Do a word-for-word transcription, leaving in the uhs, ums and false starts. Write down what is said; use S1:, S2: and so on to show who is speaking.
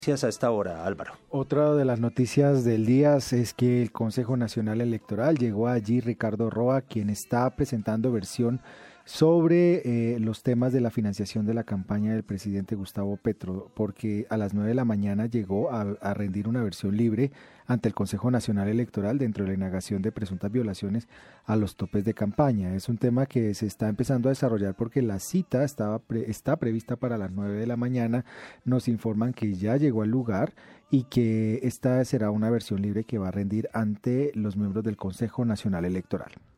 S1: Gracias a esta hora, Álvaro.
S2: Otra de las noticias del día es que el Consejo Nacional Electoral llegó allí Ricardo Roa, quien está presentando versión sobre eh, los temas de la financiación de la campaña del presidente Gustavo Petro, porque a las nueve de la mañana llegó a, a rendir una versión libre ante el Consejo Nacional Electoral dentro de la indagación de presuntas violaciones a los topes de campaña. Es un tema que se está empezando a desarrollar porque la cita estaba pre, está prevista para las nueve de la mañana. Nos informan que ya llegó al lugar y que esta será una versión libre que va a rendir ante los miembros del Consejo Nacional Electoral.